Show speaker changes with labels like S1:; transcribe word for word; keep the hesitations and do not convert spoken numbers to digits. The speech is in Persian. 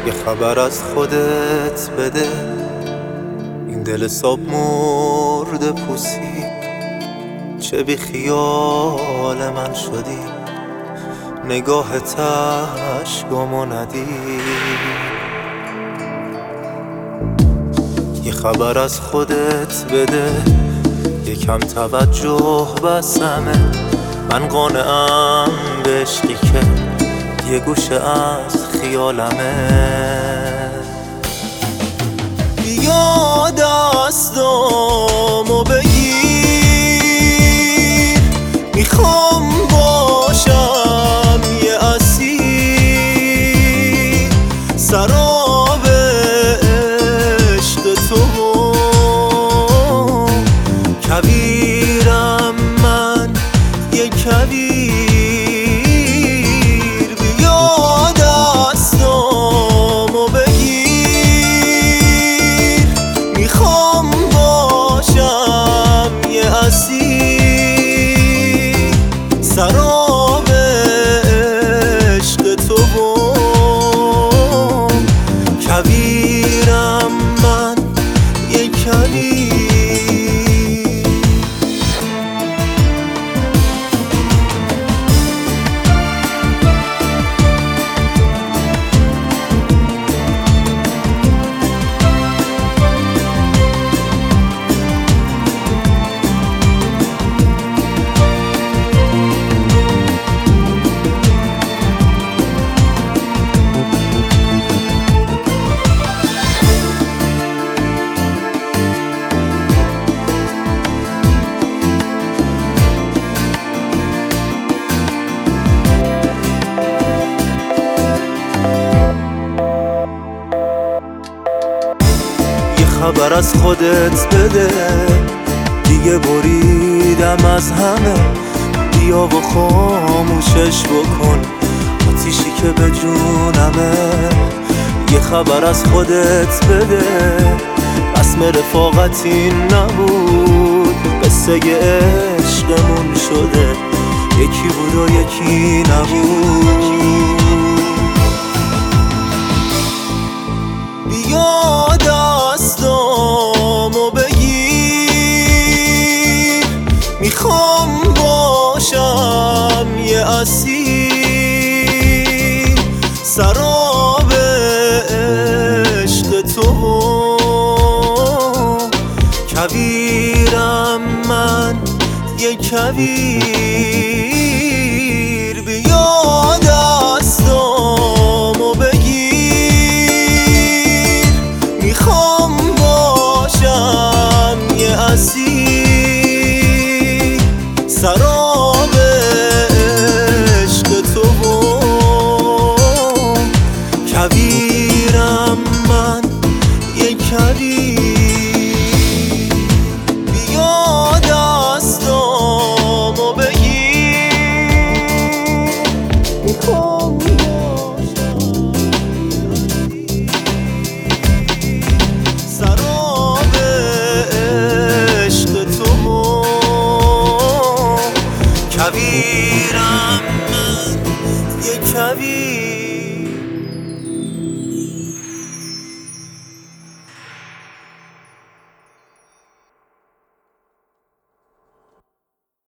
S1: یه خبر از خودت بده، این دل صاب مرده پوسی، چه بی خیال من شدی، نگاهت اشکامو ندید. یه خبر از خودت بده، یکم توجه بسمه، من قانعم به عشقی که یه گوشه از خیالمه. بیا دستامو بگیر، میخوام باشم یه اسیر، سراب عشق تو کویرم من یه کویر. بیا دستامو بگیر، میخوام باشم یه اسیر، سراب عشق تو کویرم من یه کویر. خبر از خودت بده، دیگه بریدم از همه، بیا و خاموشش بکن آتیشی که به جونمه. یه خبر از خودت بده، رسم رفاقتی نبود، قصه عشقمون شده، یکی بود و یکی نبود. بیا دستامو بگیر، میخوام باشم یه اسیر، سراب عشق تو کویرم من یه کویر. بیا دستامو بگیر، میخوام باشم یه اسیر، سراب عشق تو کویرم من یه کویر. بیا دستامو بگیر، میخوام باشم سراب عشق تو کویرم من یه کویر.